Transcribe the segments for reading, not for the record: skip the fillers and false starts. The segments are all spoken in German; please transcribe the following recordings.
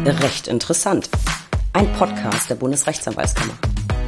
Recht interessant. Ein Podcast der Bundesrechtsanwaltskammer.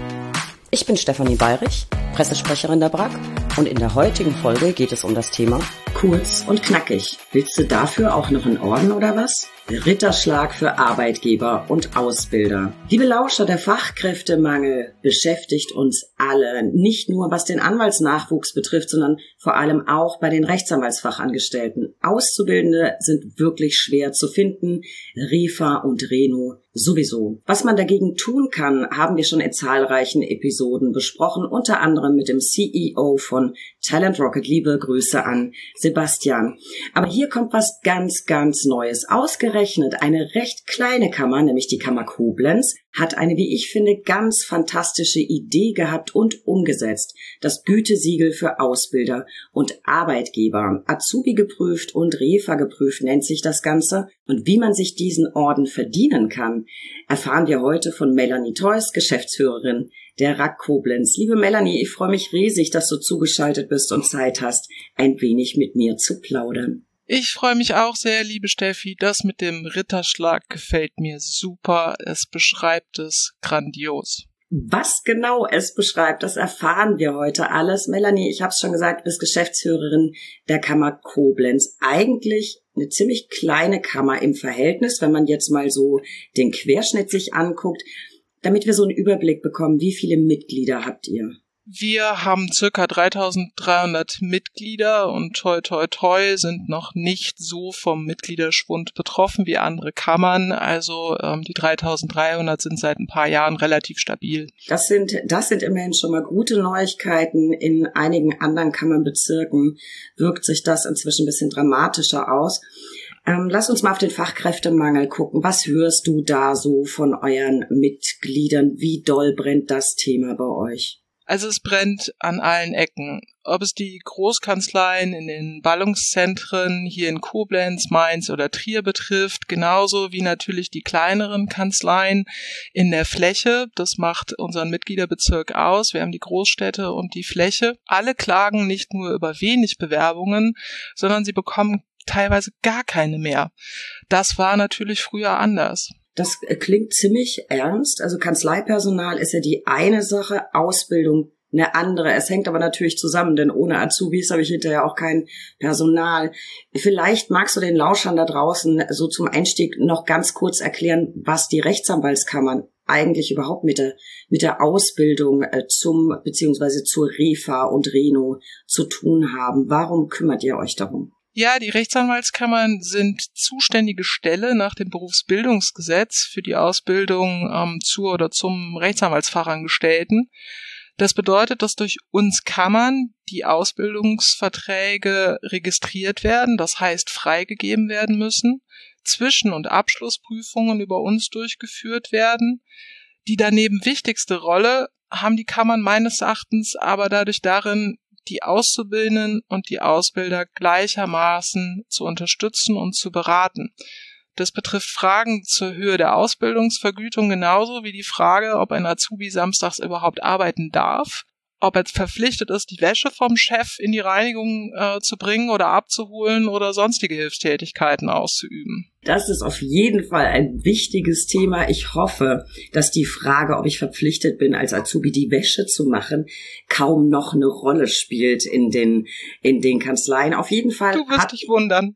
Ich bin Stefanie Bayrich, Pressesprecherin der BRAG, und in der heutigen Folge geht es um das Thema kurz und knackig. Willst du dafür auch noch einen Orden oder was? Ritterschlag für Arbeitgeber und Ausbilder. Liebe Lauscher, der Fachkräftemangel beschäftigt uns alle. Nicht nur was den Anwaltsnachwuchs betrifft, sondern vor allem auch bei den Rechtsanwaltsfachangestellten. Auszubildende sind wirklich schwer zu finden. Refa und Reno sowieso. Was man dagegen tun kann, haben wir schon in zahlreichen Episoden besprochen, unter anderem mit dem CEO von Talent Rocket. Liebe Grüße an Sebastian. Aber hier kommt was ganz, ganz Neues. Ausgerechnet eine recht kleine Kammer, nämlich die Kammer Koblenz, hat eine, wie ich finde, ganz fantastische Idee gehabt und umgesetzt. Das Gütesiegel für Ausbilder und Arbeitgeber. Azubi geprüft und Refa geprüft nennt sich das Ganze. Und wie man sich diesen Orden verdienen kann, erfahren wir heute von Melanie Theus, Geschäftsführerin der RAG Koblenz. Liebe Melanie, ich freue mich riesig, dass du zugeschaltet bist und Zeit hast, ein wenig mit mir zu plaudern. Ich freue mich auch sehr, liebe Steffi. Das mit dem Ritterschlag gefällt mir super. Es beschreibt es grandios. Was genau es beschreibt, das erfahren wir heute alles. Melanie, ich habe es schon gesagt, du bist Geschäftsführerin der Kammer Koblenz. Eigentlich eine ziemlich kleine Kammer im Verhältnis, wenn man jetzt mal so den Querschnitt sich anguckt, damit wir so einen Überblick bekommen. Wie viele Mitglieder habt ihr? Wir haben circa 3.300 Mitglieder und toi toi toi sind noch nicht so vom Mitgliederschwund betroffen wie andere Kammern. Also die 3.300 sind seit ein paar Jahren relativ stabil. Das sind immerhin schon mal gute Neuigkeiten. In einigen anderen Kammernbezirken wirkt sich das inzwischen ein bisschen dramatischer aus. Lass uns mal auf den Fachkräftemangel gucken. Was hörst du da so von euren Mitgliedern? Wie doll brennt das Thema bei euch? Also es brennt an allen Ecken. Ob es die Großkanzleien in den Ballungszentren hier in Koblenz, Mainz oder Trier betrifft, genauso wie natürlich die kleineren Kanzleien in der Fläche. Das macht unseren Mitgliederbezirk aus. Wir haben die Großstädte und die Fläche. Alle klagen nicht nur über wenig Bewerbungen, sondern sie bekommen teilweise gar keine mehr. Das war natürlich früher anders. Das klingt ziemlich ernst. Also Kanzleipersonal ist ja die eine Sache, Ausbildung eine andere. Es hängt aber natürlich zusammen, denn ohne Azubis habe ich hinterher auch kein Personal. Vielleicht magst du den Lauschern da draußen so zum Einstieg noch ganz kurz erklären, was die Rechtsanwaltskammern eigentlich überhaupt mit der Ausbildung beziehungsweise zur Refa und Reno zu tun haben. Warum kümmert ihr euch darum? Ja, die Rechtsanwaltskammern sind zuständige Stelle nach dem Berufsbildungsgesetz für die Ausbildung zur oder zum Rechtsanwaltsfachangestellten. Das bedeutet, dass durch uns Kammern die Ausbildungsverträge registriert werden, das heißt freigegeben werden müssen, Zwischen- und Abschlussprüfungen über uns durchgeführt werden. Die daneben wichtigste Rolle haben die Kammern meines Erachtens aber dadurch darin, die Auszubildenden und die Ausbilder gleichermaßen zu unterstützen und zu beraten. Das betrifft Fragen zur Höhe der Ausbildungsvergütung genauso wie die Frage, ob ein Azubi samstags überhaupt arbeiten darf, ob er verpflichtet ist, die Wäsche vom Chef in die Reinigung zu bringen oder abzuholen oder sonstige Hilfstätigkeiten auszuüben. Das ist auf jeden Fall ein wichtiges Thema. Ich hoffe, dass die Frage, ob ich verpflichtet bin, als Azubi die Wäsche zu machen, kaum noch eine Rolle spielt in den Kanzleien. Auf jeden Fall. Du wirst dich wundern.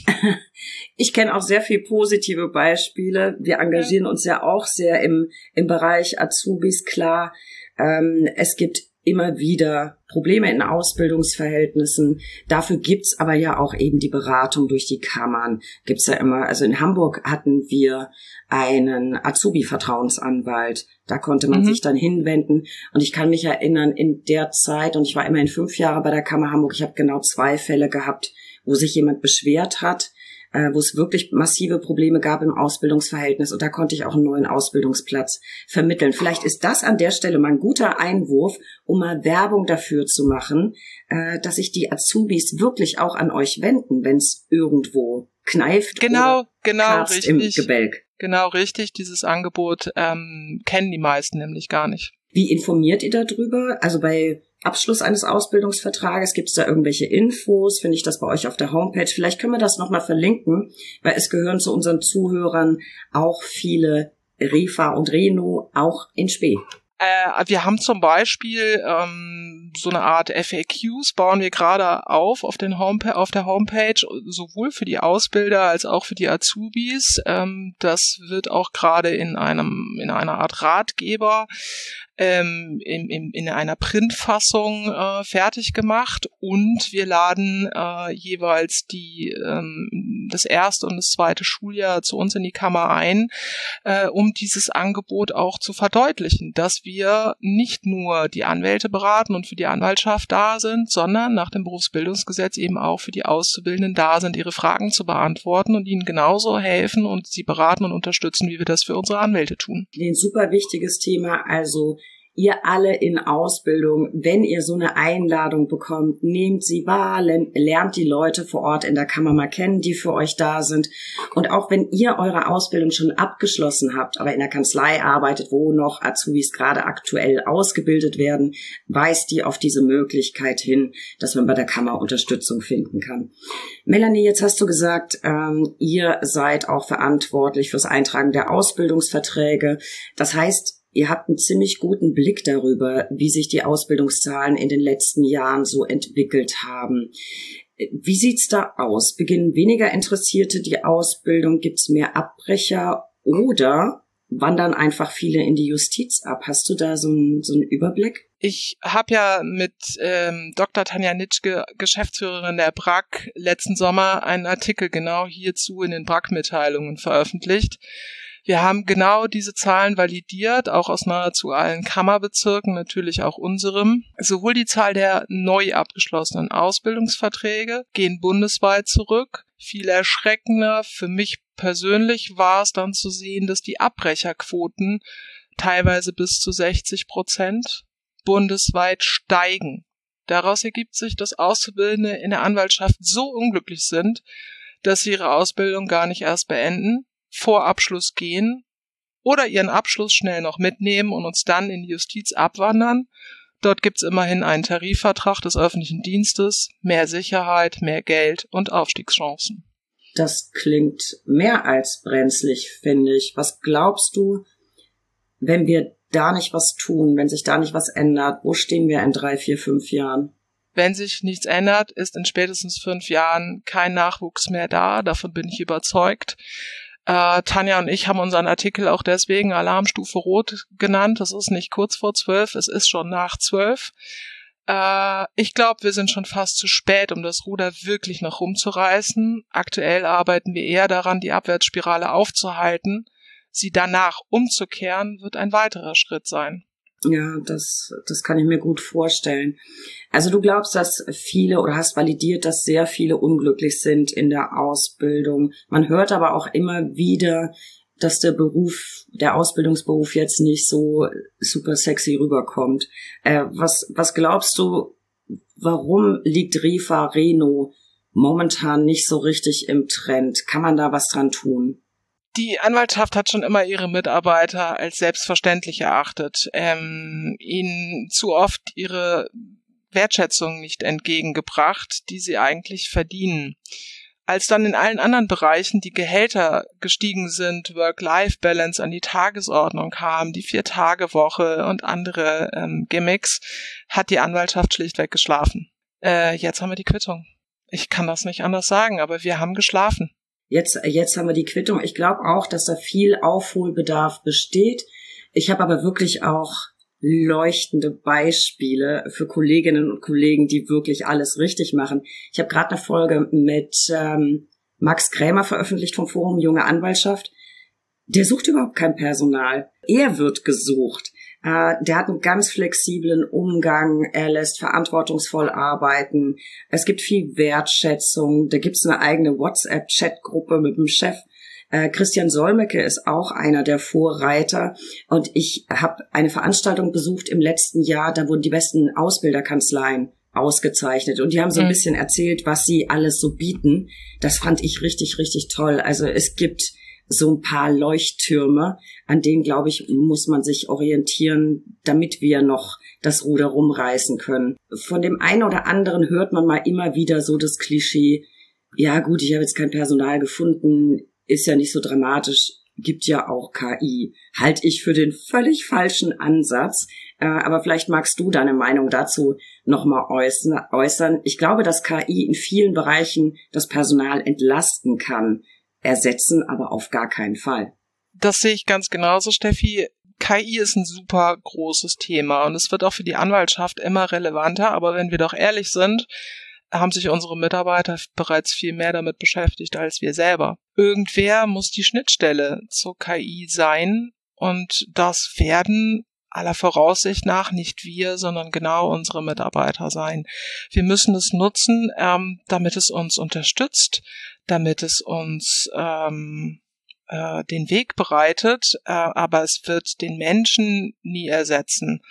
Ich kenne auch sehr viel positive Beispiele. Wir engagieren uns ja auch sehr im Bereich Azubis, klar. Es gibt immer wieder Probleme in Ausbildungsverhältnissen. Dafür gibt's aber ja auch eben die Beratung durch die Kammern. Gibt's ja immer, also in Hamburg hatten wir einen Azubi-Vertrauensanwalt. Da konnte man sich dann hinwenden. Und ich kann mich erinnern, in der Zeit, und ich war immerhin 5 Jahre bei der Kammer Hamburg, ich habe genau 2 Fälle gehabt, wo sich jemand beschwert hat, wo es wirklich massive Probleme gab im Ausbildungsverhältnis, und da konnte ich auch einen neuen Ausbildungsplatz vermitteln. Vielleicht ist das an der Stelle mal ein guter Einwurf, um mal Werbung dafür zu machen, dass sich die Azubis wirklich auch an euch wenden, wenn es irgendwo kneift genau, oder kratzt richtig. im Gebälk. Genau, richtig. Dieses Angebot kennen die meisten nämlich gar nicht. Wie informiert ihr darüber? Also bei Abschluss eines Ausbildungsvertrages, gibt es da irgendwelche Infos? Finde ich das bei euch auf der Homepage? Vielleicht können wir das nochmal verlinken, weil es gehören zu unseren Zuhörern auch viele Refa und Reno, auch in Spee. Wir haben zum Beispiel so eine Art FAQs, bauen wir gerade auf der Homepage, sowohl für die Ausbilder als auch für die Azubis. Das wird auch gerade in einer Art Ratgeber in einer Printfassung fertig gemacht, und wir laden jeweils das erste und das zweite Schuljahr zu uns in die Kammer ein, um dieses Angebot auch zu verdeutlichen, dass wir nicht nur die Anwälte beraten und für die Anwaltschaft da sind, sondern nach dem Berufsbildungsgesetz eben auch für die Auszubildenden da sind, ihre Fragen zu beantworten und ihnen genauso helfen und sie beraten und unterstützen, wie wir das für unsere Anwälte tun. Ein super wichtiges Thema, also ihr alle in Ausbildung, wenn ihr so eine Einladung bekommt, nehmt sie wahr, lernt die Leute vor Ort in der Kammer mal kennen, die für euch da sind. Und auch wenn ihr eure Ausbildung schon abgeschlossen habt, aber in der Kanzlei arbeitet, wo noch Azubis gerade aktuell ausgebildet werden, weist die auf diese Möglichkeit hin, dass man bei der Kammer Unterstützung finden kann. Melanie, jetzt hast du gesagt, ihr seid auch verantwortlich fürs Eintragen der Ausbildungsverträge. Das heißt, ihr habt einen ziemlich guten Blick darüber, wie sich die Ausbildungszahlen in den letzten Jahren so entwickelt haben. Wie sieht's da aus? Beginnen weniger Interessierte die Ausbildung? Gibt's mehr Abbrecher oder wandern einfach viele in die Justiz ab? Hast du da so einen Überblick? Ich habe ja mit Dr. Tanja Nitschke, Geschäftsführerin der BRAG, letzten Sommer einen Artikel genau hierzu in den BRAG-Mitteilungen veröffentlicht. Wir haben genau diese Zahlen validiert, auch aus nahezu allen Kammerbezirken, natürlich auch unserem. Sowohl die Zahl der neu abgeschlossenen Ausbildungsverträge gehen bundesweit zurück. Viel erschreckender für mich persönlich war es dann zu sehen, dass die Abbrecherquoten teilweise bis zu 60% bundesweit steigen. Daraus ergibt sich, dass Auszubildende in der Anwaltschaft so unglücklich sind, dass sie ihre Ausbildung gar nicht erst beenden, vor Abschluss gehen oder ihren Abschluss schnell noch mitnehmen und uns dann in die Justiz abwandern. Dort gibt's immerhin einen Tarifvertrag des öffentlichen Dienstes, mehr Sicherheit, mehr Geld und Aufstiegschancen. Das klingt mehr als brenzlig, finde ich. Was glaubst du, wenn wir da nicht was tun, wenn sich da nicht was ändert, wo stehen wir in 3, 4, 5 Jahren? Wenn sich nichts ändert, ist in spätestens 5 Jahren kein Nachwuchs mehr da. Davon bin ich überzeugt. Tanja und ich haben unseren Artikel auch deswegen Alarmstufe Rot genannt. Das ist nicht kurz vor 12, es ist schon nach 12. Ich glaube, wir sind schon fast zu spät, um das Ruder wirklich noch rumzureißen. Aktuell arbeiten wir eher daran, die Abwärtsspirale aufzuhalten. Sie danach umzukehren, wird ein weiterer Schritt sein. Ja, das kann ich mir gut vorstellen. Also du glaubst, dass viele oder hast validiert, dass sehr viele unglücklich sind in der Ausbildung. Man hört aber auch immer wieder, dass der Ausbildungsberuf jetzt nicht so super sexy rüberkommt. Was glaubst du, warum liegt Refa Reno momentan nicht so richtig im Trend? Kann man da was dran tun? Die Anwaltschaft hat schon immer ihre Mitarbeiter als selbstverständlich erachtet, ihnen zu oft ihre Wertschätzung nicht entgegengebracht, die sie eigentlich verdienen. Als dann in allen anderen Bereichen die Gehälter gestiegen sind, Work-Life-Balance an die Tagesordnung kam, die 4-Tage-Woche und andere Gimmicks, hat die Anwaltschaft schlichtweg geschlafen. Jetzt haben wir die Quittung. Ich kann das nicht anders sagen, aber wir haben geschlafen. Jetzt haben wir die Quittung. Ich glaube auch, dass da viel Aufholbedarf besteht. Ich habe aber wirklich auch leuchtende Beispiele für Kolleginnen und Kollegen, die wirklich alles richtig machen. Ich habe gerade eine Folge mit Max Krämer veröffentlicht vom Forum Junge Anwaltschaft. Der sucht überhaupt kein Personal. Er wird gesucht. Der hat einen ganz flexiblen Umgang, er lässt verantwortungsvoll arbeiten, es gibt viel Wertschätzung, da gibt's eine eigene WhatsApp-Chat-Gruppe mit dem Chef. Christian Solmecke ist auch einer der Vorreiter und ich habe eine Veranstaltung besucht im letzten Jahr, da wurden die besten Ausbilderkanzleien ausgezeichnet und die haben so ein bisschen erzählt, was sie alles so bieten. Das fand ich richtig, richtig toll. Also es gibt so ein paar Leuchttürme, an denen, glaube ich, muss man sich orientieren, damit wir noch das Ruder rumreißen können. Von dem einen oder anderen hört man mal immer wieder so das Klischee, ja gut, ich habe jetzt kein Personal gefunden, ist ja nicht so dramatisch, gibt ja auch KI. Halte ich für den völlig falschen Ansatz, aber vielleicht magst du deine Meinung dazu nochmal äußern. Ich glaube, dass KI in vielen Bereichen das Personal entlasten kann, ersetzen aber auf gar keinen Fall. Das sehe ich ganz genauso, Steffi. KI ist ein super großes Thema und es wird auch für die Anwaltschaft immer relevanter, aber wenn wir doch ehrlich sind, haben sich unsere Mitarbeiter bereits viel mehr damit beschäftigt als wir selber. Irgendwer muss die Schnittstelle zur KI sein und das werden aller Voraussicht nach nicht wir, sondern genau unsere Mitarbeiter sein. Wir müssen es nutzen, damit es uns unterstützt, damit es uns den Weg bereitet, aber es wird den Menschen nie ersetzen,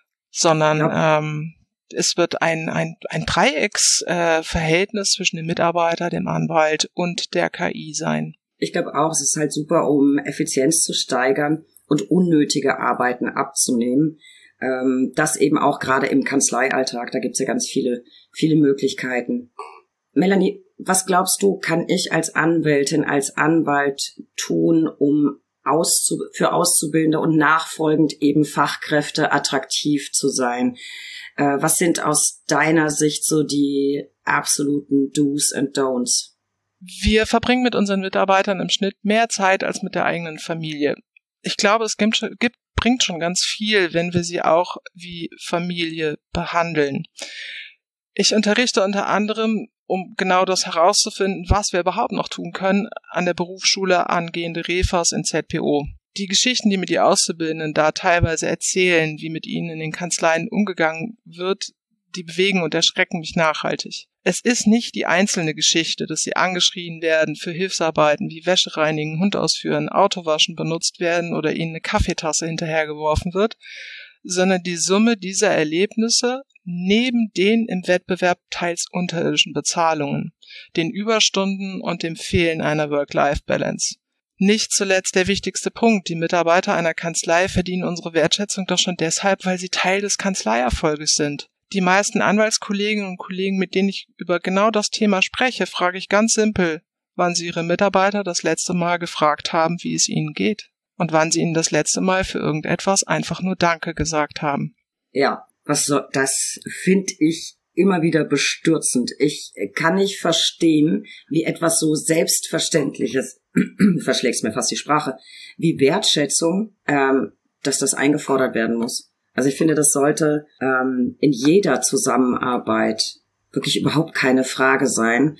sondern es wird ein Dreiecksverhältnis zwischen dem Mitarbeiter, dem Anwalt und der KI sein. Ich glaube auch, es ist halt super, um Effizienz zu steigern und unnötige Arbeiten abzunehmen. Das eben auch gerade im Kanzleialltag, da gibt's ja ganz viele Möglichkeiten. Melanie, was glaubst du, kann ich als Anwältin, als Anwalt tun, um für Auszubildende und nachfolgend eben Fachkräfte attraktiv zu sein? Was sind aus deiner Sicht so die absoluten Do's and Don'ts? Wir verbringen mit unseren Mitarbeitern im Schnitt mehr Zeit als mit der eigenen Familie. Ich glaube, es bringt schon ganz viel, wenn wir sie auch wie Familie behandeln. Ich unterrichte unter anderem, um genau das herauszufinden, was wir überhaupt noch tun können, an der Berufsschule angehende Refas in ZPO. Die Geschichten, die mir die Auszubildenden da teilweise erzählen, wie mit ihnen in den Kanzleien umgegangen wird, die bewegen und erschrecken mich nachhaltig. Es ist nicht die einzelne Geschichte, dass sie angeschrien werden für Hilfsarbeiten wie Wäsche reinigen, Hund ausführen, Autowaschen benutzt werden oder ihnen eine Kaffeetasse hinterhergeworfen wird, sondern die Summe dieser Erlebnisse neben den im Wettbewerb teils unterirdischen Bezahlungen, den Überstunden und dem Fehlen einer Work-Life-Balance. Nicht zuletzt der wichtigste Punkt, die Mitarbeiter einer Kanzlei verdienen unsere Wertschätzung doch schon deshalb, weil sie Teil des Kanzleierfolges sind. Die meisten Anwaltskolleginnen und Kollegen, mit denen ich über genau das Thema spreche, frage ich ganz simpel, wann sie ihre Mitarbeiter das letzte Mal gefragt haben, wie es ihnen geht und wann sie ihnen das letzte Mal für irgendetwas einfach nur Danke gesagt haben. Ja, das finde ich immer wieder bestürzend. Ich kann nicht verstehen, wie etwas so Selbstverständliches, verschlägst mir fast die Sprache, wie Wertschätzung, dass das eingefordert werden muss. Also ich finde, das sollte in jeder Zusammenarbeit wirklich überhaupt keine Frage sein.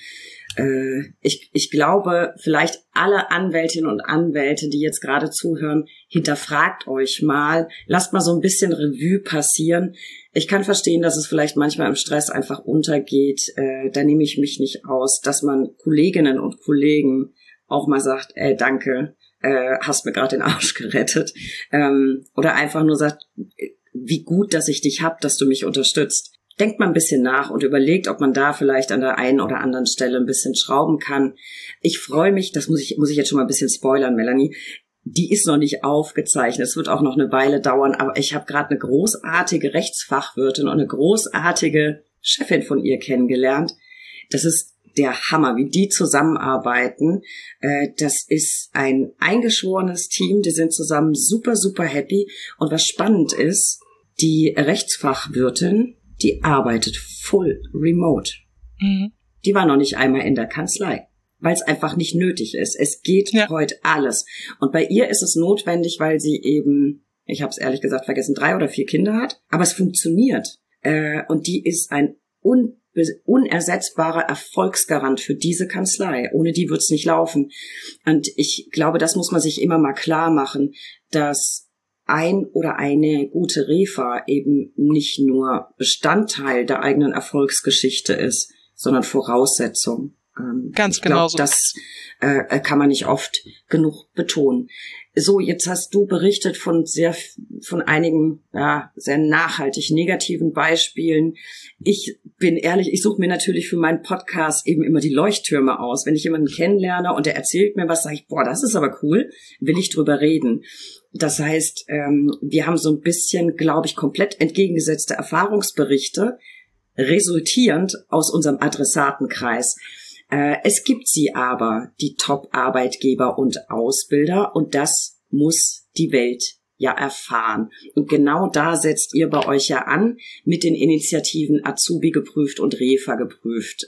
Ich glaube, vielleicht alle Anwältinnen und Anwälte, die jetzt gerade zuhören, hinterfragt euch mal, lasst mal so ein bisschen Revue passieren. Ich kann verstehen, dass es vielleicht manchmal im Stress einfach untergeht. Da nehme ich mich nicht aus, dass man Kolleginnen und Kollegen auch mal sagt, danke, hast mir gerade den Arsch gerettet. Oder einfach nur sagt, wie gut, dass ich dich hab, dass du mich unterstützt. Denkt mal ein bisschen nach und überlegt, ob man da vielleicht an der einen oder anderen Stelle ein bisschen schrauben kann. Ich freue mich, das muss ich jetzt schon mal ein bisschen spoilern, Melanie. Die ist noch nicht aufgezeichnet. Es wird auch noch eine Weile dauern, aber ich habe gerade eine großartige Rechtsfachwirtin und eine großartige Chefin von ihr kennengelernt. Das ist der Hammer, wie die zusammenarbeiten. Das ist ein eingeschworenes Team, die sind zusammen super, super happy. Und was spannend ist, die Rechtsfachwirtin, die arbeitet full remote. Mhm. Die war noch nicht einmal in der Kanzlei, weil es einfach nicht nötig ist. Es geht heute alles. Und bei ihr ist es notwendig, weil sie eben, ich habe es ehrlich gesagt vergessen, 3 oder 4 Kinder hat. Aber es funktioniert. Und die ist ein unersetzbarer Erfolgsgarant für diese Kanzlei. Ohne die wird's nicht laufen. Und ich glaube, das muss man sich immer mal klar machen, dass ein oder eine gute Refa eben nicht nur Bestandteil der eigenen Erfolgsgeschichte ist, sondern Voraussetzung. Ganz genau so. Das kann man nicht oft genug betonen. So, jetzt hast du berichtet von einigen sehr nachhaltig negativen Beispielen. Ich bin ehrlich, ich suche mir natürlich für meinen Podcast eben immer die Leuchttürme aus. Wenn ich jemanden kennenlerne und der erzählt mir was, sage ich, boah, das ist aber cool, will ich drüber reden. Das heißt, wir haben so ein bisschen, glaube ich, komplett entgegengesetzte Erfahrungsberichte, resultierend aus unserem Adressatenkreis. Es gibt sie aber, die Top-Arbeitgeber und Ausbilder, und das muss die Welt ja erfahren. Und genau da setzt ihr bei euch ja an mit den Initiativen Azubi geprüft und Refa geprüft.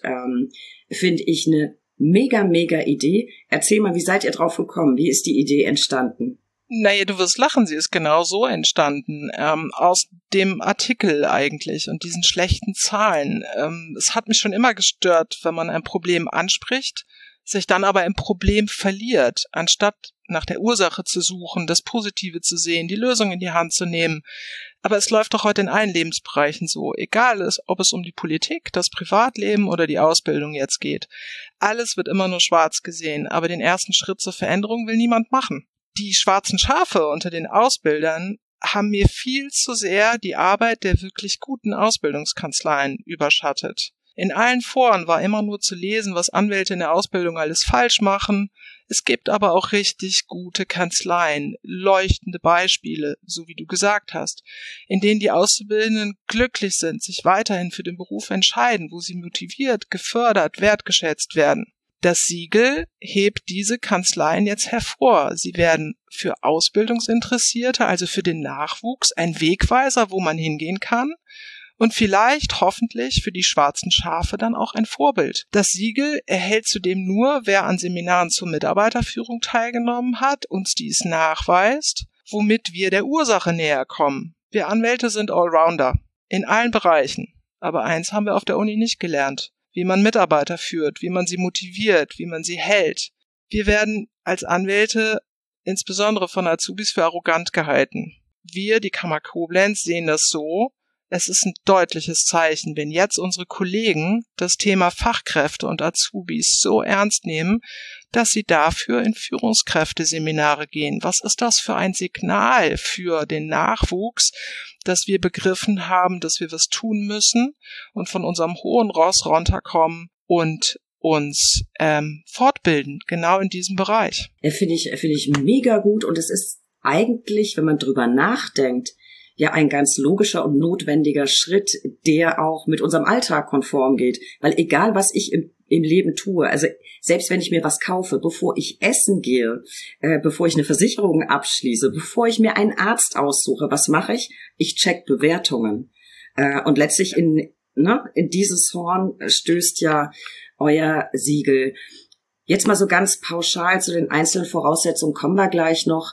Finde ich eine mega Idee. Erzähl mal, wie seid ihr drauf gekommen? Wie ist die Idee entstanden? Naja, du wirst lachen, sie ist genau so entstanden, aus dem Artikel eigentlich und diesen schlechten Zahlen. Es hat mich schon immer gestört, wenn man ein Problem anspricht, sich dann aber im Problem verliert, anstatt nach der Ursache zu suchen, das Positive zu sehen, die Lösung in die Hand zu nehmen. Aber es läuft doch heute in allen Lebensbereichen so, egal ob es um die Politik, das Privatleben oder die Ausbildung jetzt geht. Alles wird immer nur schwarz gesehen, aber den ersten Schritt zur Veränderung will niemand machen. Die schwarzen Schafe unter den Ausbildern haben mir viel zu sehr die Arbeit der wirklich guten Ausbildungskanzleien überschattet. In allen Foren war immer nur zu lesen, was Anwälte in der Ausbildung alles falsch machen. Es gibt aber auch richtig gute Kanzleien, leuchtende Beispiele, so wie du gesagt hast, in denen die Auszubildenden glücklich sind, sich weiterhin für den Beruf entscheiden, wo sie motiviert, gefördert, wertgeschätzt werden. Das Siegel hebt diese Kanzleien jetzt hervor. Sie werden für Ausbildungsinteressierte, also für den Nachwuchs, ein Wegweiser, wo man hingehen kann, und vielleicht, hoffentlich, für die schwarzen Schafe dann auch ein Vorbild. Das Siegel erhält zudem nur, wer an Seminaren zur Mitarbeiterführung teilgenommen hat, uns dies nachweist, womit wir der Ursache näher kommen. Wir Anwälte sind Allrounder in allen Bereichen, aber eins haben wir auf der Uni nicht gelernt: wie man Mitarbeiter führt, wie man sie motiviert, wie man sie hält. Wir werden als Anwälte insbesondere von Azubis für arrogant gehalten. Wir, die Kammer Koblenz, sehen das so: Es ist ein deutliches Zeichen, wenn jetzt unsere Kollegen das Thema Fachkräfte und Azubis so ernst nehmen, dass sie dafür in Führungskräfteseminare gehen. Was ist das für ein Signal für den Nachwuchs, dass wir begriffen haben, dass wir was tun müssen und von unserem hohen Ross runterkommen und uns fortbilden, genau in diesem Bereich. Finde ich mega gut, und es ist eigentlich, wenn man drüber nachdenkt, ja ein ganz logischer und notwendiger Schritt, der auch mit unserem Alltag konform geht. Weil egal, was ich im Leben tue, also selbst wenn ich mir was kaufe, bevor ich essen gehe, bevor ich eine Versicherung abschließe, bevor ich mir einen Arzt aussuche, was mache ich? Ich check Bewertungen. Und letztlich in dieses Horn stößt ja euer Siegel. Jetzt mal so ganz pauschal zu den einzelnen Voraussetzungen kommen wir gleich noch.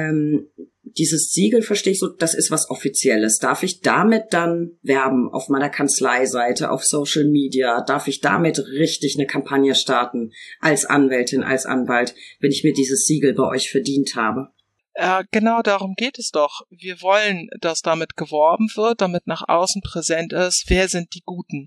Dieses Siegel, verstehe ich so, das ist was Offizielles. Darf ich damit dann werben auf meiner Kanzleiseite, auf Social Media? Darf ich damit richtig eine Kampagne starten als Anwältin, als Anwalt, wenn ich mir dieses Siegel bei euch verdient habe? Genau darum geht es doch. Wir wollen, dass damit geworben wird, damit nach außen präsent ist, wer sind die Guten.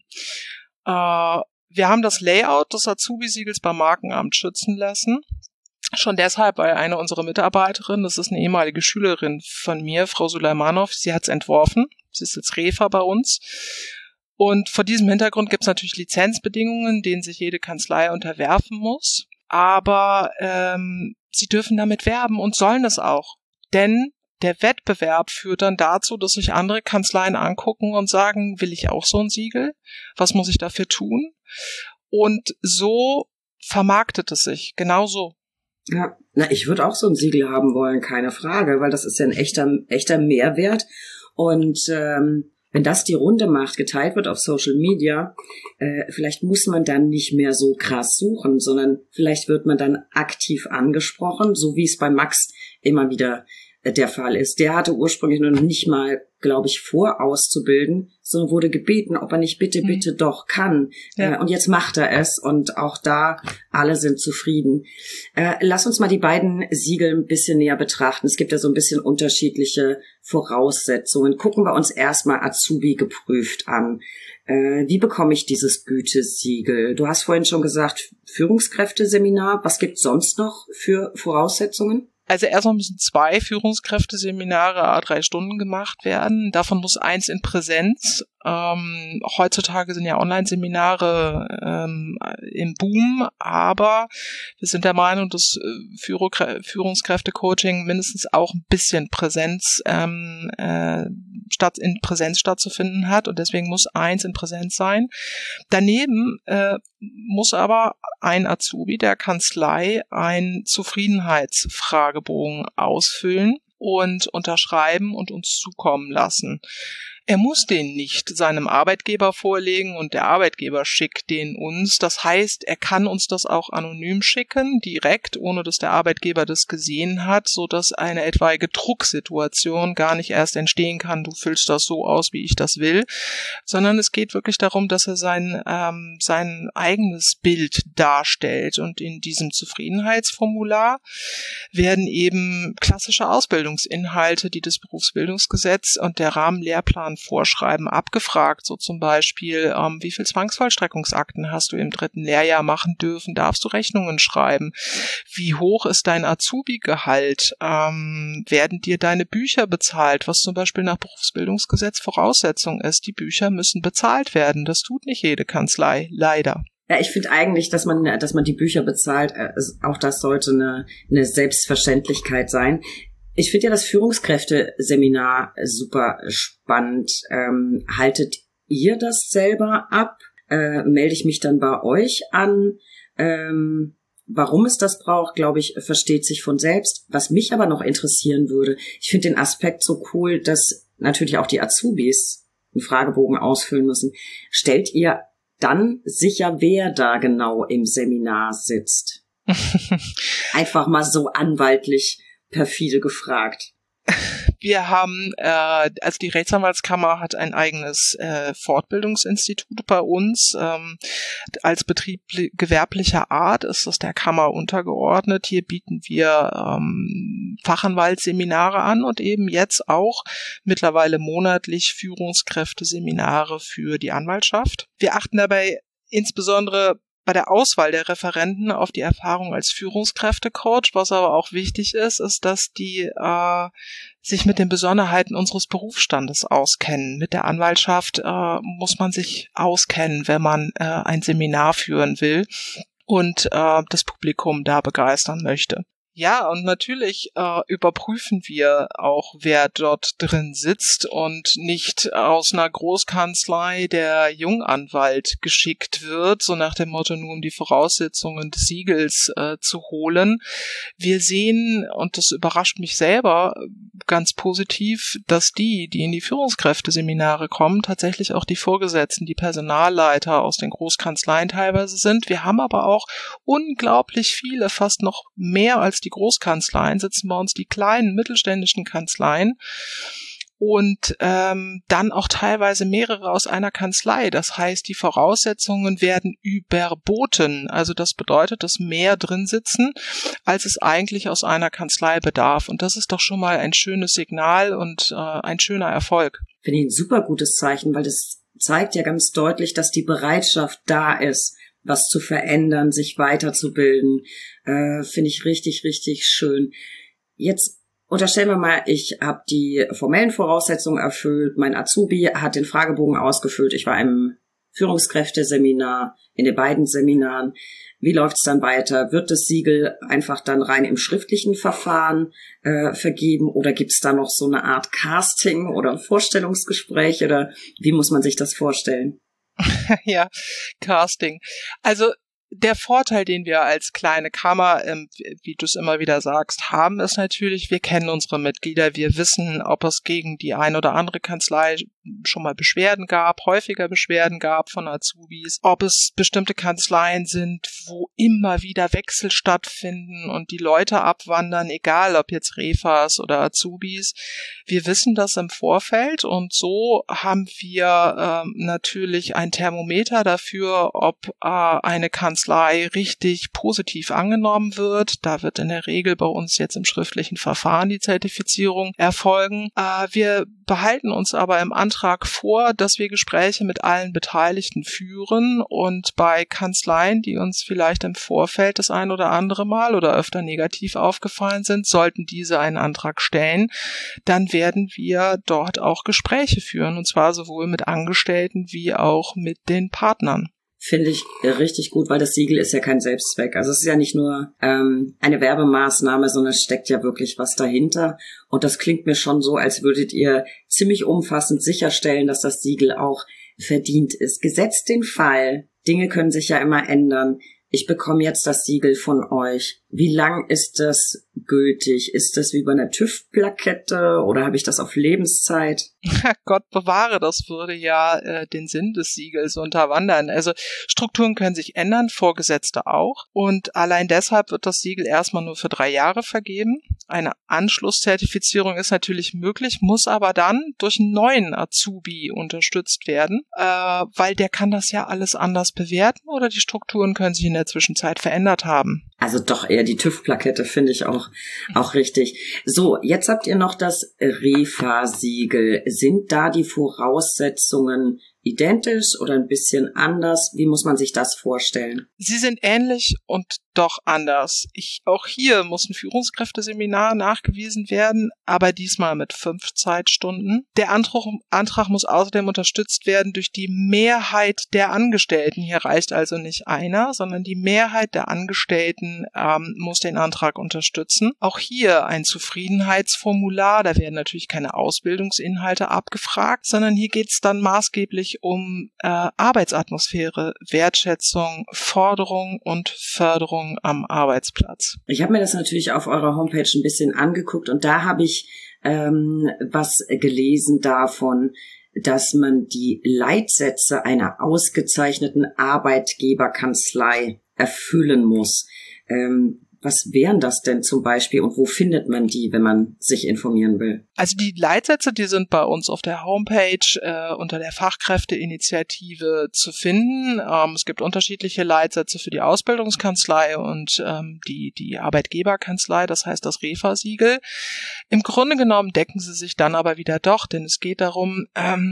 Wir haben das Layout des Azubi-Siegels beim Markenamt schützen lassen. Schon deshalb, weil eine unserer Mitarbeiterinnen, das ist eine ehemalige Schülerin von mir, Frau Sulaimanov, sie hat es entworfen. Sie ist jetzt Refa bei uns. Und vor diesem Hintergrund gibt es natürlich Lizenzbedingungen, denen sich jede Kanzlei unterwerfen muss. Aber sie dürfen damit werben und sollen es auch. Denn der Wettbewerb führt dann dazu, dass sich andere Kanzleien angucken und sagen, will ich auch so ein Siegel? Was muss ich dafür tun? Und so vermarktet es sich, genauso. Ja, ich würde auch so ein Siegel haben wollen, keine Frage, weil das ist ja ein echter Mehrwert. Und wenn das die Runde macht, geteilt wird auf Social Media, vielleicht muss man dann nicht mehr so krass suchen, sondern vielleicht wird man dann aktiv angesprochen, so wie es bei Max immer wieder der Fall ist. Der hatte ursprünglich noch nicht mal, glaube ich, vor auszubilden, sondern wurde gebeten, ob er nicht bitte doch kann. Ja. Und jetzt macht er es, und auch da alle sind zufrieden. Lass uns mal die beiden Siegel ein bisschen näher betrachten. Es gibt ja so ein bisschen unterschiedliche Voraussetzungen. Gucken wir uns erstmal Azubi geprüft an. Wie bekomme ich dieses Gütesiegel? Du hast vorhin schon gesagt, Führungskräfteseminar. Was gibt es sonst noch für Voraussetzungen? Also erstmal müssen 2 Führungskräfteseminare 3 Stunden gemacht werden. Davon muss 1 in Präsenz. Heutzutage sind ja Online-Seminare im Boom, aber wir sind der Meinung, dass Führungskräfte-Coaching mindestens auch ein bisschen in Präsenz stattzufinden hat, und deswegen muss 1 in Präsenz sein. Daneben muss aber ein Azubi der Kanzlei einen Zufriedenheitsfragebogen ausfüllen und unterschreiben und uns zukommen lassen. Er muss den nicht seinem Arbeitgeber vorlegen und der Arbeitgeber schickt den uns. Das heißt, er kann uns das auch anonym schicken, direkt, ohne dass der Arbeitgeber das gesehen hat, sodass eine etwaige Drucksituation gar nicht erst entstehen kann, du füllst das so aus, wie ich das will, sondern es geht wirklich darum, dass er sein eigenes Bild darstellt. Und in diesem Zufriedenheitsformular werden eben klassische Ausbildungsinhalte, die das Berufsbildungsgesetz und der Rahmenlehrplan vorschreiben, abgefragt. So zum Beispiel, wie viel Zwangsvollstreckungsakten hast du im 3. Lehrjahr machen dürfen? Darfst du Rechnungen schreiben? Wie hoch ist dein Azubi-Gehalt? Werden dir deine Bücher bezahlt? Was zum Beispiel nach Berufsbildungsgesetz Voraussetzung ist. Die Bücher müssen bezahlt werden. Das tut nicht jede Kanzlei, leider. Ja, ich finde eigentlich, dass man die Bücher bezahlt, auch das sollte eine Selbstverständlichkeit sein. Ich finde ja das Führungskräfteseminar super spannend. Haltet ihr das selber ab? Melde ich mich dann bei euch an? Warum es das braucht, glaube ich, versteht sich von selbst. Was mich aber noch interessieren würde, ich finde den Aspekt so cool, dass natürlich auch die Azubis einen Fragebogen ausfüllen müssen. Stellt ihr dann sicher, wer da genau im Seminar sitzt? Einfach mal so anwaltlich perfide gefragt. Wir haben, also die Rechtsanwaltskammer hat ein eigenes Fortbildungsinstitut bei uns. Als Betrieb gewerblicher Art ist das der Kammer untergeordnet. Hier bieten wir Fachanwaltsseminare an und eben jetzt auch mittlerweile monatlich Führungskräfteseminare für die Anwaltschaft. Wir achten dabei insbesondere bei der Auswahl der Referenten auf die Erfahrung als Führungskräftecoach. Was aber auch wichtig ist, dass die sich mit den Besonderheiten unseres Berufsstandes auskennen. Mit der Anwaltschaft muss man sich auskennen, wenn man ein Seminar führen will und das Publikum da begeistern möchte. Ja, und natürlich überprüfen wir auch, wer dort drin sitzt und nicht aus einer Großkanzlei der Junganwalt geschickt wird, so nach dem Motto, nur um die Voraussetzungen des Siegels zu holen. Wir sehen, und das überrascht mich selber ganz positiv, dass die in die Führungskräfteseminare kommen, tatsächlich auch die Vorgesetzten, die Personalleiter aus den Großkanzleien teilweise sind. Wir haben aber auch unglaublich viele, fast noch mehr als die Großkanzleien, sitzen bei uns die kleinen mittelständischen Kanzleien und dann auch teilweise mehrere aus einer Kanzlei. Das heißt, die Voraussetzungen werden überboten. Also das bedeutet, dass mehr drin sitzen, als es eigentlich aus einer Kanzlei bedarf. Und das ist doch schon mal ein schönes Signal und ein schöner Erfolg. Finde ich ein super gutes Zeichen, weil das zeigt ja ganz deutlich, dass die Bereitschaft da ist, was zu verändern, sich weiterzubilden. Finde ich richtig, richtig schön. Jetzt unterstellen wir mal, ich habe die formellen Voraussetzungen erfüllt, mein Azubi hat den Fragebogen ausgefüllt, ich war im Führungskräfteseminar, in den beiden Seminaren. Wie läuft's dann weiter? Wird das Siegel einfach dann rein im schriftlichen Verfahren vergeben oder gibt's da noch so eine Art Casting oder Vorstellungsgespräch oder wie muss man sich das vorstellen? Ja, Casting. Also der Vorteil, den wir als kleine Kammer, wie du es immer wieder sagst, haben, ist natürlich, wir kennen unsere Mitglieder, wir wissen, ob es gegen die ein oder andere Kanzlei schon mal Beschwerden gab, häufiger Beschwerden gab von Azubis, ob es bestimmte Kanzleien sind, wo immer wieder Wechsel stattfinden und die Leute abwandern, egal ob jetzt Refas oder Azubis. Wir wissen das im Vorfeld und so haben wir natürlich ein Thermometer dafür, ob eine Kanzlei Kanzlei richtig positiv angenommen wird. Da wird in der Regel bei uns jetzt im schriftlichen Verfahren die Zertifizierung erfolgen. Wir behalten uns aber im Antrag vor, dass wir Gespräche mit allen Beteiligten führen und bei Kanzleien, die uns vielleicht im Vorfeld das ein oder andere Mal oder öfter negativ aufgefallen sind, sollten diese einen Antrag stellen, dann werden wir dort auch Gespräche führen, und zwar sowohl mit Angestellten wie auch mit den Partnern. Finde ich richtig gut, weil das Siegel ist ja kein Selbstzweck. Also es ist ja nicht nur eine Werbemaßnahme, sondern es steckt ja wirklich was dahinter. Und das klingt mir schon so, als würdet ihr ziemlich umfassend sicherstellen, dass das Siegel auch verdient ist. Gesetzt den Fall, Dinge können sich ja immer ändern. Ich bekomme jetzt das Siegel von euch. Wie lang ist das gültig? Ist das wie bei einer TÜV-Plakette oder habe ich das auf Lebenszeit? Gott bewahre, das würde ja den Sinn des Siegels unterwandern. Also Strukturen können sich ändern, Vorgesetzte auch. Und allein deshalb wird das Siegel erstmal nur für 3 Jahre vergeben. Eine Anschlusszertifizierung ist natürlich möglich, muss aber dann durch einen neuen Azubi unterstützt werden, weil der kann das ja alles anders bewerten oder die Strukturen können sich in der Zwischenzeit verändert haben. Also doch eher die TÜV-Plakette finde ich auch richtig. So, jetzt habt ihr noch das REFA-Siegel. Sind da die Voraussetzungen identisch oder ein bisschen anders? Wie muss man sich das vorstellen? Sie sind ähnlich und doch anders. Auch hier muss ein Führungskräfteseminar nachgewiesen werden, aber diesmal mit 5 Zeitstunden. Der Antrag muss außerdem unterstützt werden durch die Mehrheit der Angestellten. Hier reicht also nicht einer, sondern die Mehrheit der Angestellten muss den Antrag unterstützen. Auch hier ein Zufriedenheitsformular. Da werden natürlich keine Ausbildungsinhalte abgefragt, sondern hier geht es dann maßgeblich um Arbeitsatmosphäre, Wertschätzung, Forderung und Förderung am Arbeitsplatz. Ich habe mir das natürlich auf eurer Homepage ein bisschen angeguckt und da habe ich was gelesen davon, dass man die Leitsätze einer ausgezeichneten Arbeitgeberkanzlei erfüllen muss. Was wären das denn zum Beispiel und wo findet man die, wenn man sich informieren will? Also die Leitsätze, die sind bei uns auf der Homepage unter der Fachkräfteinitiative zu finden. Es gibt unterschiedliche Leitsätze für die Ausbildungskanzlei und die Arbeitgeberkanzlei, das heißt das REFA-Siegel. Im Grunde genommen decken sie sich dann aber wieder doch, denn es geht darum,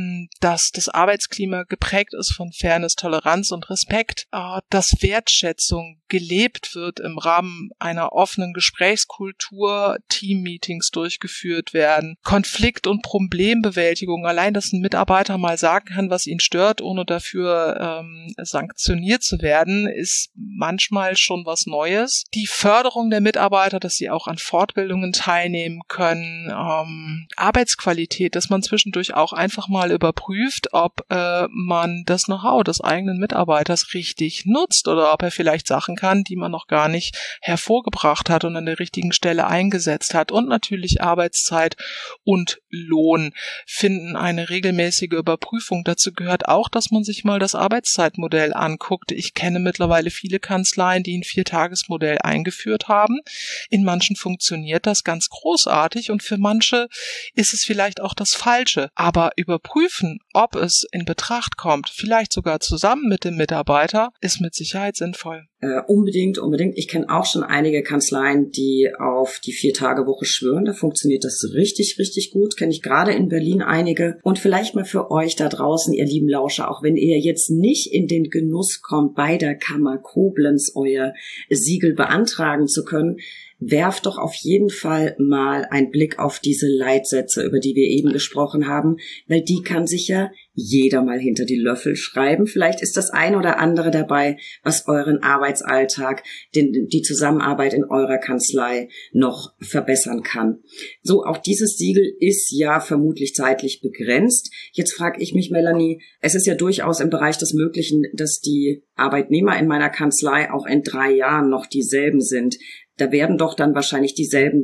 dass das Arbeitsklima geprägt ist von Fairness, Toleranz und Respekt, dass Wertschätzung gelebt wird im Rahmen einer offenen Gesprächskultur, Teammeetings durchgeführt werden, Konflikt- und Problembewältigung, allein, dass ein Mitarbeiter mal sagen kann, was ihn stört, ohne dafür sanktioniert zu werden, ist manchmal schon was Neues. Die Förderung der Mitarbeiter, dass sie auch an Fortbildungen teilnehmen können, Arbeitsqualität, dass man zwischendurch auch einfach mal überprüft, ob man das Know-how des eigenen Mitarbeiters richtig nutzt oder ob er vielleicht Sachen kann, die man noch gar nicht hervorgebracht hat und an der richtigen Stelle eingesetzt hat. Und natürlich Arbeitszeit und Lohn finden eine regelmäßige Überprüfung. Dazu gehört auch, dass man sich mal das Arbeitszeitmodell anguckt. Ich kenne mittlerweile viele Kanzleien, die ein 4-Tages-Modell eingeführt haben. In manchen funktioniert das ganz großartig und für manche ist es vielleicht auch das Falsche. Aber überprüfen, ob es in Betracht kommt, vielleicht sogar zusammen mit dem Mitarbeiter, ist mit Sicherheit sinnvoll. Unbedingt. Ich kenne auch schon einige Kanzleien, die auf die 4-Tage-Woche schwören. Da funktioniert das richtig, richtig gut. Kenne ich gerade in Berlin einige. Und vielleicht mal für euch da draußen, ihr lieben Lauscher, auch wenn ihr jetzt nicht in den Genuss kommt, bei der Kammer Koblenz euer Siegel beantragen zu können, werft doch auf jeden Fall mal einen Blick auf diese Leitsätze, über die wir eben gesprochen haben, weil die kann sich ja jeder mal hinter die Löffel schreiben. Vielleicht ist das ein oder andere dabei, was euren Arbeitsalltag, die Zusammenarbeit in eurer Kanzlei noch verbessern kann. So, auch dieses Siegel ist ja vermutlich zeitlich begrenzt. Jetzt frage ich mich, Melanie, es ist ja durchaus im Bereich des Möglichen, dass die Arbeitnehmer in meiner Kanzlei auch in 3 Jahren noch dieselben sind. Da werden doch dann wahrscheinlich dieselben das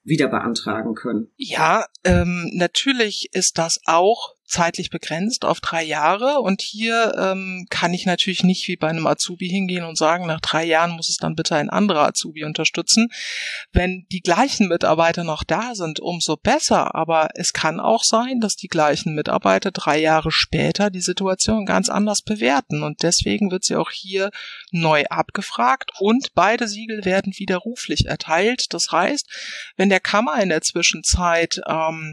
wieder beantragen können? Ja, natürlich ist das auch zeitlich begrenzt auf 3 Jahre und hier kann ich natürlich nicht wie bei einem Azubi hingehen und sagen, nach 3 Jahren muss es dann bitte ein anderer Azubi unterstützen. Wenn die gleichen Mitarbeiter noch da sind, umso besser, aber es kann auch sein, dass die gleichen Mitarbeiter 3 Jahre später die Situation ganz anders bewerten und deswegen wird sie auch hier neu abgefragt und beide Siegel werden widerruflich erteilt. Das heißt, wenn der Kammer in der Zwischenzeit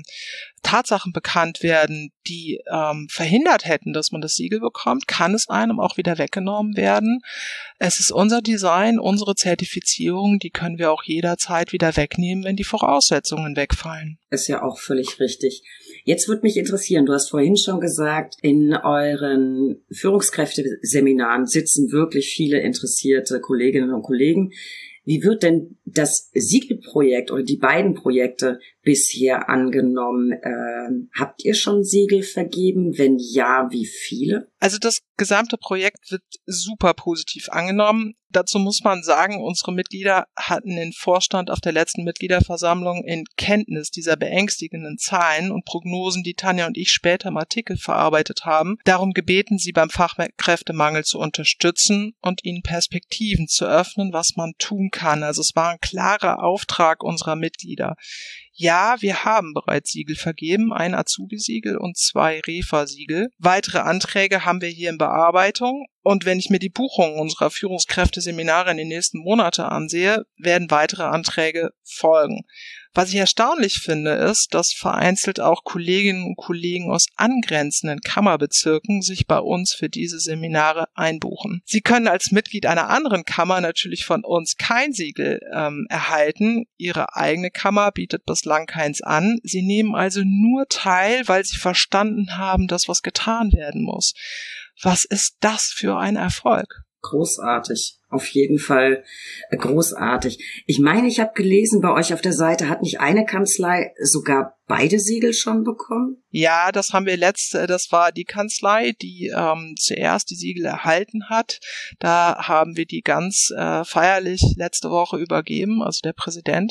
Tatsachen bekannt werden, die verhindert hätten, dass man das Siegel bekommt, kann es einem auch wieder weggenommen werden. Es ist unser Design, unsere Zertifizierung, die können wir auch jederzeit wieder wegnehmen, wenn die Voraussetzungen wegfallen. Ist ja auch völlig richtig. Jetzt würde mich interessieren, du hast vorhin schon gesagt, in euren Führungskräfteseminaren sitzen wirklich viele interessierte Kolleginnen und Kollegen. Wie wird denn das Siegelprojekt oder die beiden Projekte bisher angenommen? Habt ihr schon Siegel vergeben? Wenn ja, wie viele? Also das gesamte Projekt wird super positiv angenommen. Dazu muss man sagen, unsere Mitglieder hatten den Vorstand auf der letzten Mitgliederversammlung in Kenntnis dieser beängstigenden Zahlen und Prognosen, die Tanja und ich später im Artikel verarbeitet haben, darum gebeten, sie beim Fachkräftemangel zu unterstützen und ihnen Perspektiven zu öffnen, was man tun kann. Also es war ein klarer Auftrag unserer Mitglieder. Ja, wir haben bereits Siegel vergeben, ein Azubi-Siegel und 2 Refa-Siegel. Weitere Anträge haben wir hier in Bearbeitung. Und wenn ich mir die Buchungen unserer Führungskräfteseminare in den nächsten Monaten ansehe, werden weitere Anträge folgen. Was ich erstaunlich finde, ist, dass vereinzelt auch Kolleginnen und Kollegen aus angrenzenden Kammerbezirken sich bei uns für diese Seminare einbuchen. Sie können als Mitglied einer anderen Kammer natürlich von uns kein Siegel erhalten. Ihre eigene Kammer bietet bislang keins an. Sie nehmen also nur teil, weil sie verstanden haben, dass was getan werden muss. Was ist das für ein Erfolg? Großartig. Auf jeden Fall großartig. Ich meine, ich habe gelesen, bei euch auf der Seite hat nicht eine Kanzlei sogar beide Siegel schon bekommen? Ja, das haben wir das war die Kanzlei, die zuerst die Siegel erhalten hat. Da haben wir die ganz feierlich letzte Woche übergeben, also der Präsident.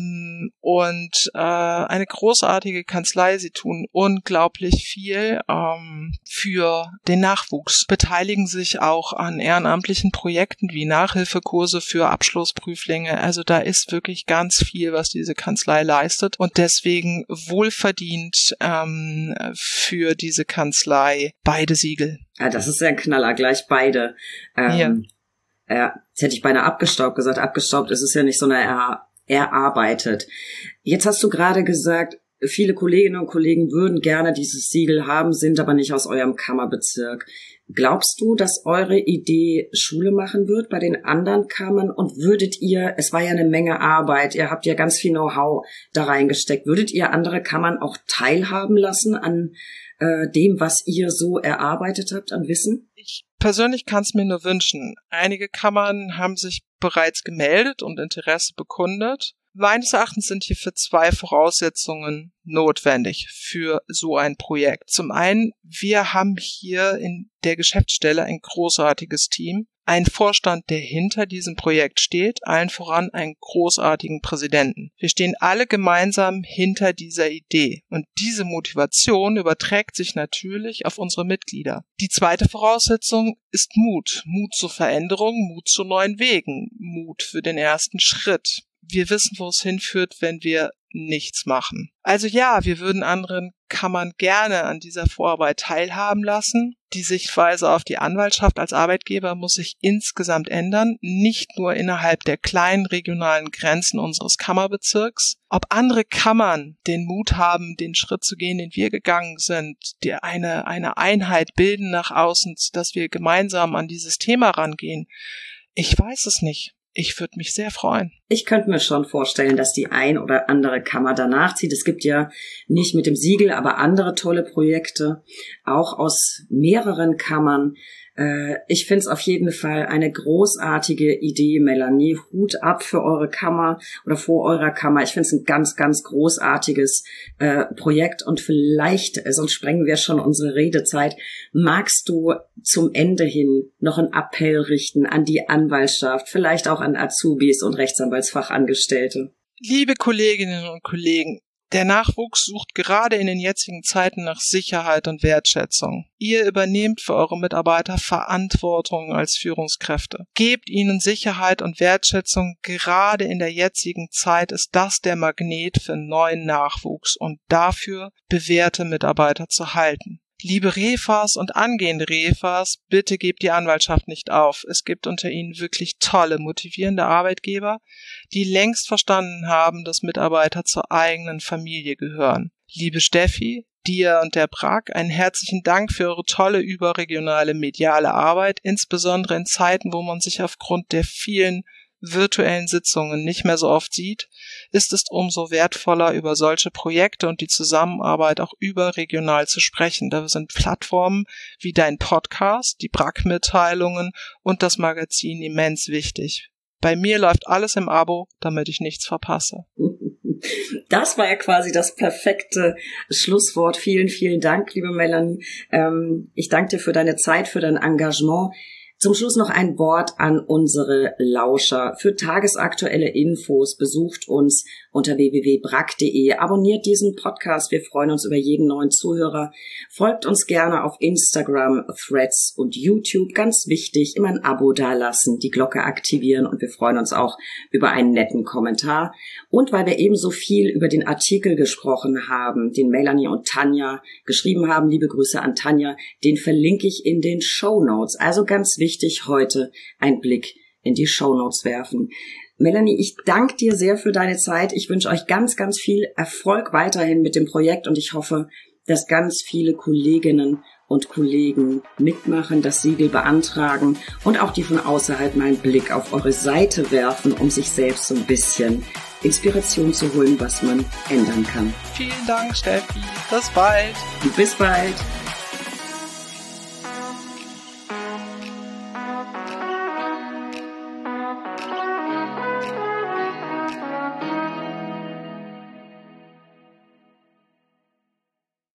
Und eine großartige Kanzlei, sie tun unglaublich viel für den Nachwuchs, beteiligen sich auch an ehrenamtlichen Projekten wie Nachhilfekurse für Abschlussprüflinge. Also da ist wirklich ganz viel, was diese Kanzlei leistet und deswegen wohlverdient für diese Kanzlei beide Siegel. Ja, das ist ja ein Knaller, gleich beide. Ja, jetzt hätte ich beinahe abgestaubt gesagt. Abgestaubt ist es ja nicht, sondern erarbeitet. Jetzt hast du gerade gesagt, viele Kolleginnen und Kollegen würden gerne dieses Siegel haben, sind aber nicht aus eurem Kammerbezirk. Glaubst du, dass eure Idee Schule machen wird bei den anderen Kammern? Und würdet ihr, es war ja eine Menge Arbeit, ihr habt ja ganz viel Know-how da reingesteckt, würdet ihr andere Kammern auch teilhaben lassen an dem, was ihr so erarbeitet habt an Wissen? Ich persönlich kann es mir nur wünschen. Einige Kammern haben sich bereits gemeldet und Interesse bekundet. Meines Erachtens sind hierfür 2 Voraussetzungen notwendig für so ein Projekt. Zum einen, wir haben hier in der Geschäftsstelle ein großartiges Team, einen Vorstand, der hinter diesem Projekt steht, allen voran einen großartigen Präsidenten. Wir stehen alle gemeinsam hinter dieser Idee und diese Motivation überträgt sich natürlich auf unsere Mitglieder. Die zweite Voraussetzung ist Mut. Mut zur Veränderung, Mut zu neuen Wegen, Mut für den ersten Schritt. Wir wissen, wo es hinführt, wenn wir nichts machen. Also ja, wir würden anderen Kammern gerne an dieser Vorarbeit teilhaben lassen. Die Sichtweise auf die Anwaltschaft als Arbeitgeber muss sich insgesamt ändern, nicht nur innerhalb der kleinen regionalen Grenzen unseres Kammerbezirks. Ob andere Kammern den Mut haben, den Schritt zu gehen, den wir gegangen sind, die eine Einheit bilden nach außen, dass wir gemeinsam an dieses Thema rangehen, ich weiß es nicht. Ich würde mich sehr freuen. Ich könnte mir schon vorstellen, dass die ein oder andere Kammer danach zieht. Es gibt ja nicht mit dem Siegel, aber andere tolle Projekte, auch aus mehreren Kammern. Ich finde es auf jeden Fall eine großartige Idee, Melanie. Hut ab für eure Kammer oder vor eurer Kammer. Ich finde es ein ganz, ganz großartiges Projekt und vielleicht, sonst sprengen wir schon unsere Redezeit, magst du zum Ende hin noch einen Appell richten an die Anwaltschaft, vielleicht auch an Azubis und Rechtsanwaltsfachangestellte? Liebe Kolleginnen und Kollegen, der Nachwuchs sucht gerade in den jetzigen Zeiten nach Sicherheit und Wertschätzung. Ihr übernehmt für eure Mitarbeiter Verantwortung als Führungskräfte. Gebt ihnen Sicherheit und Wertschätzung. Gerade in der jetzigen Zeit ist das der Magnet für neuen Nachwuchs und dafür bewährte Mitarbeiter zu halten. Liebe Refas und angehende Refas, bitte gebt die Anwaltschaft nicht auf. Es gibt unter ihnen wirklich tolle, motivierende Arbeitgeber, die längst verstanden haben, dass Mitarbeiter zur eigenen Familie gehören. Liebe Steffi, dir und der BRAG einen herzlichen Dank für eure tolle überregionale mediale Arbeit, insbesondere in Zeiten, wo man sich aufgrund der vielen virtuellen Sitzungen nicht mehr so oft sieht, ist es umso wertvoller, über solche Projekte und die Zusammenarbeit auch überregional zu sprechen. Da sind Plattformen wie dein Podcast, die BRAG-Mitteilungen und das Magazin immens wichtig. Bei mir läuft alles im Abo, damit ich nichts verpasse. Das war ja quasi das perfekte Schlusswort. Vielen, vielen Dank, liebe Melanie. Ich danke dir für deine Zeit, für dein Engagement. Zum Schluss noch ein Wort an unsere Lauscher. Für tagesaktuelle Infos besucht uns unter www.brag.de. Abonniert diesen Podcast. Wir freuen uns über jeden neuen Zuhörer. Folgt uns gerne auf Instagram, Threads und YouTube. Ganz wichtig, immer ein Abo dalassen, die Glocke aktivieren und wir freuen uns auch über einen netten Kommentar. Und weil wir eben so viel über den Artikel gesprochen haben, den Melanie und Tanja geschrieben haben, liebe Grüße an Tanja, den verlinke ich in den Shownotes. Also ganz wichtig, heute einen Blick in die Shownotes werfen. Melanie, ich danke dir sehr für deine Zeit. Ich wünsche euch ganz, ganz viel Erfolg weiterhin mit dem Projekt und ich hoffe, dass ganz viele Kolleginnen und Kollegen mitmachen, das Siegel beantragen und auch die von außerhalb mal einen Blick auf eure Seite werfen, um sich selbst so ein bisschen Inspiration zu holen, was man ändern kann. Vielen Dank, Steffi. Bis bald. Bis bald.